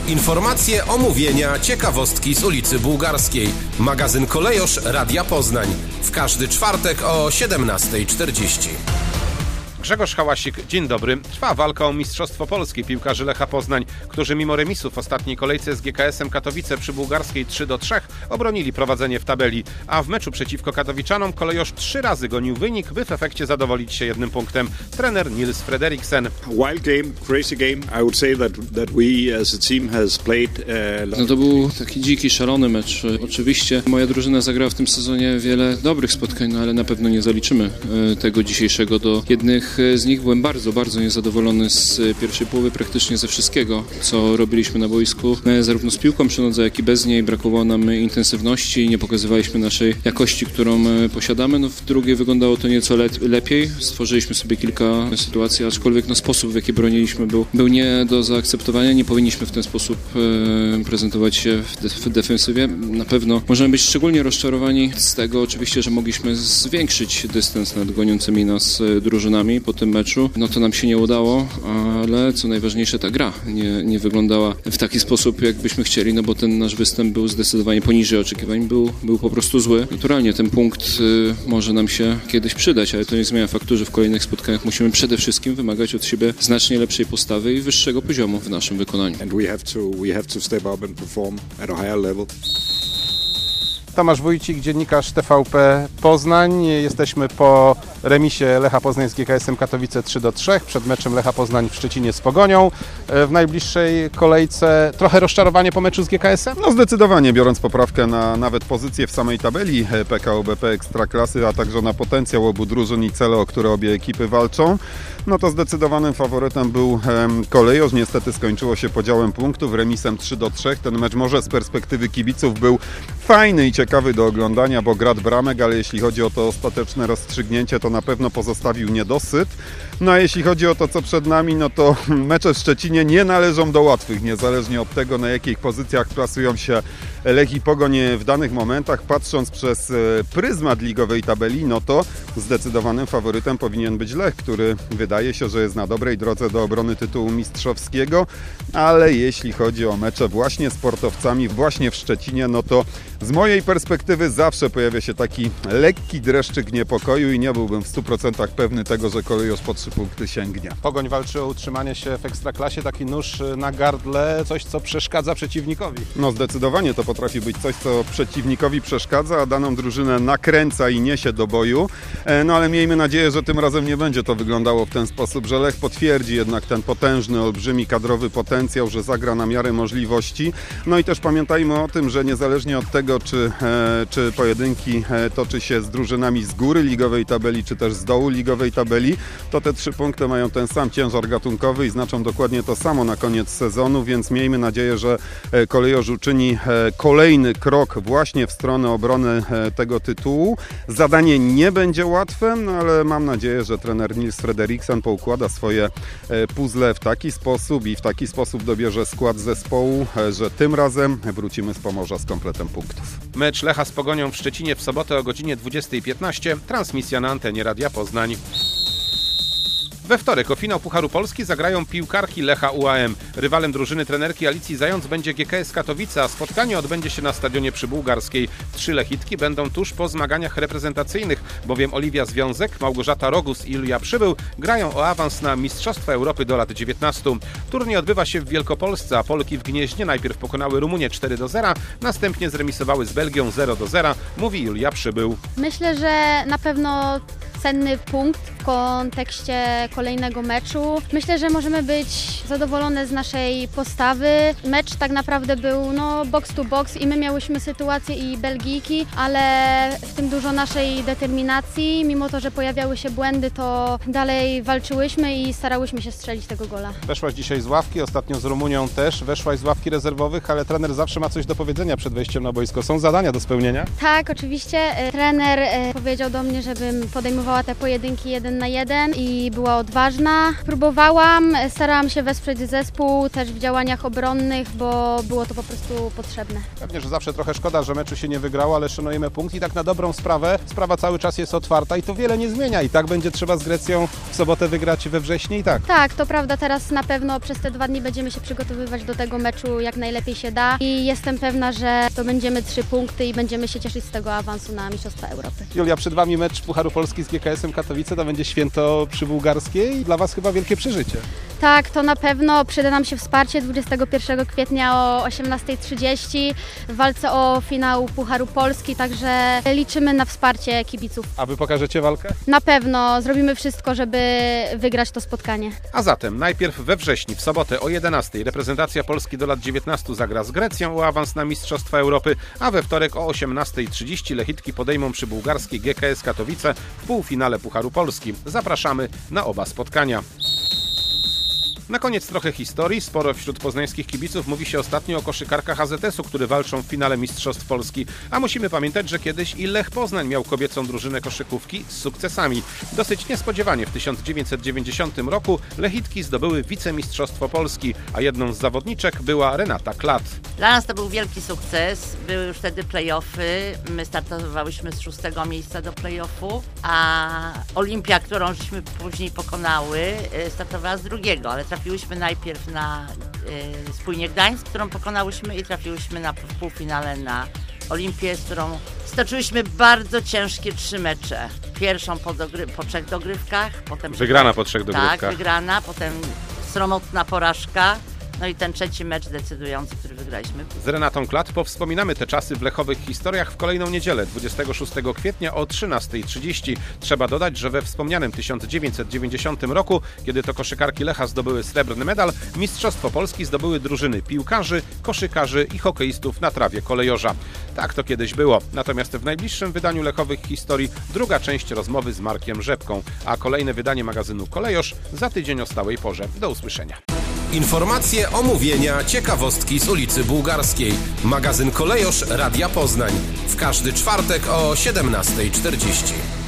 Informacje, omówienia, ciekawostki z ulicy Bułgarskiej. Magazyn Kolejosz Radia Poznań. W każdy czwartek o 17:40. Grzegorz Hałasik, dzień dobry. Trwa walka o Mistrzostwo Polski piłkarzy Lecha Poznań, którzy mimo remisu w ostatniej kolejce z GKS-em Katowice przy Bułgarskiej 3-3 obronili prowadzenie w tabeli, a w meczu przeciwko katowiczanom Kolejosz 3 razy gonił wynik, by w efekcie zadowolić się 1 punktem. Trener Nils Frederiksen. Wild game, crazy game. I would say that we as a team has played. No to był taki dziki, szalony mecz. Oczywiście moja drużyna zagrała w tym sezonie wiele dobrych spotkań, no ale na pewno nie zaliczymy tego dzisiejszego do jednych z nich. Byłem bardzo niezadowolony z pierwszej połowy, praktycznie ze wszystkiego, co robiliśmy na boisku. Zarówno z piłką przy nodze, jak i bez niej. Brakowało nam intensywności, nie pokazywaliśmy naszej jakości, którą posiadamy. No w drugiej wyglądało to nieco lepiej. Stworzyliśmy sobie kilka sytuacji, aczkolwiek sposób, w jaki broniliśmy, był nie do zaakceptowania. Nie powinniśmy w ten sposób prezentować się w defensywie. Na pewno możemy być szczególnie rozczarowani z tego oczywiście, że mogliśmy zwiększyć dystans nad goniącymi nas drużynami po tym meczu. No to nam się nie udało, ale co najważniejsze, ta gra nie wyglądała w taki sposób, jakbyśmy chcieli, no bo ten nasz występ był zdecydowanie poniżej oczekiwań, był po prostu zły. Naturalnie ten punkt może nam się kiedyś przydać, ale to nie zmienia faktu, że w kolejnych spotkaniach musimy przede wszystkim wymagać od siebie znacznie lepszej postawy i wyższego poziomu w naszym wykonaniu. And we have to step up and perform at a higher level. Tomasz Wójcik, dziennikarz TVP Poznań. Jesteśmy po remisie Lecha Poznań z GKS-em Katowice 3-3, przed meczem Lecha Poznań w Szczecinie z Pogonią. W najbliższej kolejce trochę rozczarowanie po meczu z GKS-em? No zdecydowanie, biorąc poprawkę na nawet pozycję w samej tabeli PKO BP Ekstraklasy, a także na potencjał obu drużyn i cele, o które obie ekipy walczą, no to zdecydowanym faworytem był Kolejosz. Niestety skończyło się podziałem punktów, remisem 3-3. Ten mecz może z perspektywy kibiców był fajny i ciekawy do oglądania, bo grad bramek, ale jeśli chodzi o to ostateczne rozstrzygnięcie, to na pewno pozostawił niedosyt. No a jeśli chodzi o to, co przed nami, no to mecze w Szczecinie nie należą do łatwych, niezależnie od tego, na jakich pozycjach plasują się Lech i Pogoń w danych momentach. Patrząc przez pryzmat ligowej tabeli, no to zdecydowanym faworytem powinien być Lech, który wydaje się, że jest na dobrej drodze do obrony tytułu mistrzowskiego, ale jeśli chodzi o mecze właśnie z sportowcami, właśnie w Szczecinie, no to z mojej perspektywy zawsze pojawia się taki lekki dreszczyk niepokoju i nie byłbym w 100% pewny tego, że Kolejosz po 3 punkty sięgnie. Pogoń walczy o utrzymanie się w Ekstraklasie, taki nóż na gardle, coś co przeszkadza przeciwnikowi. No zdecydowanie to potrafi być coś, co przeciwnikowi przeszkadza, a daną drużynę nakręca i niesie do boju. No ale miejmy nadzieję, że tym razem nie będzie to wyglądało w ten sposób, że Lech potwierdzi jednak ten potężny, olbrzymi kadrowy potencjał, że zagra na miarę możliwości. No i też pamiętajmy o tym, że niezależnie od tego, czy pojedynki toczy się z drużynami z góry ligowej tabeli, czy też z dołu ligowej tabeli, to te 3 punkty mają ten sam ciężar gatunkowy i znaczą dokładnie to samo na koniec sezonu, więc miejmy nadzieję, że Kolejosz uczyni kolejny krok właśnie w stronę obrony tego tytułu. Zadanie nie będzie łatwe, no ale mam nadzieję, że trener Nils Frederiksen poukłada swoje puzzle w taki sposób i w taki sposób dobierze skład zespołu, że tym razem wrócimy z Pomorza z kompletem punktów. Mecz Lecha z Pogonią w Szczecinie w sobotę o godzinie 20:15. Transmisja na antenie Radia Poznań. We wtorek o finał Pucharu Polski zagrają piłkarki Lecha UAM. Rywalem drużyny trenerki Alicji Zając będzie GKS Katowice, a spotkanie odbędzie się na stadionie przy Bułgarskiej. 3 lechitki będą tuż po zmaganiach reprezentacyjnych, bowiem Oliwia Związek, Małgorzata Rogus i Julia Przybył grają o awans na Mistrzostwa Europy do lat 19. Turniej odbywa się w Wielkopolsce, a Polki w Gnieźnie najpierw pokonały Rumunię 4-0, następnie zremisowały z Belgią 0-0, mówi Julia Przybył. Myślę, że na pewno cenny punkt w kontekście kolejnego meczu. Myślę, że możemy być zadowolone z naszej postawy. Mecz tak naprawdę był box to box i my miałyśmy sytuację i Belgijki, ale w tym dużo naszej determinacji. Mimo to, że pojawiały się błędy, to dalej walczyłyśmy i starałyśmy się strzelić tego gola. Weszłaś dzisiaj z ławki, ostatnio z Rumunią też. Weszłaś z ławki rezerwowych, ale trener zawsze ma coś do powiedzenia przed wejściem na boisko. Są zadania do spełnienia? Tak, oczywiście. Trener powiedział do mnie, żebym podejmowała podejmowała te pojedynki 1 na 1 i była odważna. Próbowałam, starałam się wesprzeć zespół też w działaniach obronnych, bo było to po prostu potrzebne. Pewnie, że zawsze trochę szkoda, że meczu się nie wygrało, ale szanujemy punkt i tak na dobrą sprawę. Sprawa cały czas jest otwarta i to wiele nie zmienia. I tak będzie trzeba z Grecją w sobotę wygrać we wrześniu i tak. Tak, to prawda, teraz na pewno przez te 2 dni będziemy się przygotowywać do tego meczu jak najlepiej się da i jestem pewna, że to będziemy 3 punkty i będziemy się cieszyć z tego awansu na Mistrzostwa Europy. Julia, przed Wami mecz Pucharu Polski z GKS-em Katowice, to będzie święto przybułgarskie i dla Was chyba wielkie przeżycie. Tak, to na pewno przyda nam się wsparcie 21 kwietnia o 18:30 w walce o finał Pucharu Polski, także liczymy na wsparcie kibiców. A Wy pokażecie walkę? Na pewno zrobimy wszystko, żeby wygrać to spotkanie. A zatem najpierw we wrześniu, w sobotę o 11:00 reprezentacja Polski do lat 19 zagra z Grecją o awans na Mistrzostwa Europy, a we wtorek o 18:30 Lechitki podejmą przybułgarskie GKS Katowice w półfinale Pucharu Polski. Zapraszamy na oba spotkania. Na koniec trochę historii. Sporo wśród poznańskich kibiców mówi się ostatnio o koszykarkach AZS-u, które walczą w finale Mistrzostw Polski. A musimy pamiętać, że kiedyś i Lech Poznań miał kobiecą drużynę koszykówki z sukcesami. Dosyć niespodziewanie w 1990 roku Lechitki zdobyły wicemistrzostwo Polski, a jedną z zawodniczek była Renata Klat. Dla nas to był wielki sukces. Były już wtedy play-offy. My startowałyśmy z 6. miejsca do play-offu, a Olimpia, którą żeśmy później pokonały, startowała z 2. Ale trafiłyśmy najpierw na Spójnię Gdańsk, którą pokonałyśmy i trafiłyśmy w półfinale na Olimpię, z którą stoczyłyśmy bardzo ciężkie 3 mecze. Pierwszą po 3 dogrywkach, potem... Wygrana po 3 dogrywkach. Tak, wygrana, potem sromotna porażka. No i ten 3. mecz decydujący, który wygraliśmy. Z Renatą Klat powspominamy te czasy w lechowych historiach w kolejną niedzielę, 26 kwietnia o 13:30. Trzeba dodać, że we wspomnianym 1990 roku, kiedy to koszykarki Lecha zdobyły srebrny medal, Mistrzostwo Polski zdobyły drużyny piłkarzy, koszykarzy i hokeistów na trawie kolejorza. Tak to kiedyś było. Natomiast w najbliższym wydaniu lechowych historii druga część rozmowy z Markiem Rzepką, a kolejne wydanie magazynu Kolejorz za tydzień o stałej porze. Do usłyszenia. Informacje, omówienia, ciekawostki z ulicy Bułgarskiej. Magazyn Kolejorz Radia Poznań. W każdy czwartek o 17:40.